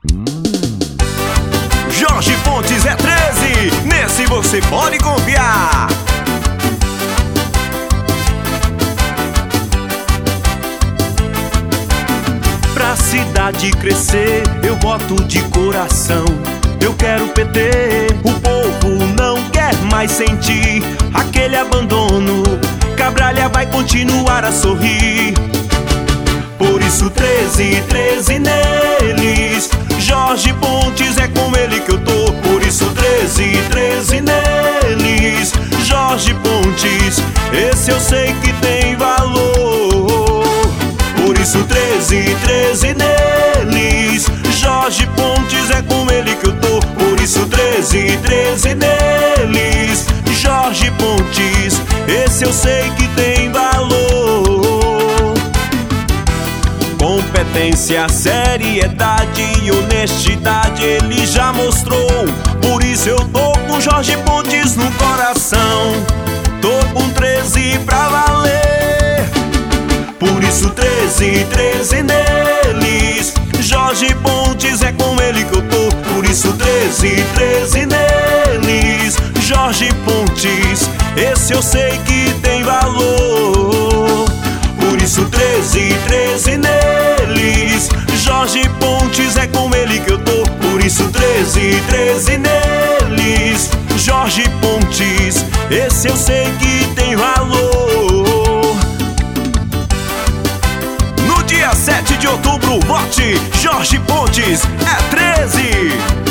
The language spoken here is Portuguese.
Jorge Pontes é 13, nesse você pode confiar. Pra cidade crescer, eu voto de coração. Eu quero PT, o povo não quer mais sentir aquele abandono. Cabralha vai continuar a sorrir. Por isso 13, 13 neles. Jorge Pontes é com ele que eu tô. Por isso 13, 13 neles. Jorge Pontes, esse eu sei que tem valor. Por isso 13, 13 neles. Jorge Pontes é com ele que eu tô. Por isso 13, 13 neles. Jorge Pontes, esse eu sei que tem valor. Competência, seriedade e honestidade ele já mostrou. Por isso eu tô com Jorge Pontes no coração. Tô com 13 pra valer. Por isso 13, 13 neles. Jorge Pontes é com ele que eu tô. Por isso 13, 13 neles. Jorge Pontes, esse eu sei que tem valor. Por isso 13, 13 neles. Jorge Pontes é com ele que eu tô. Por isso 13, 13 neles. Jorge Pontes, esse eu sei que tem valor. No dia 7 de outubro, vote Jorge Pontes é 13.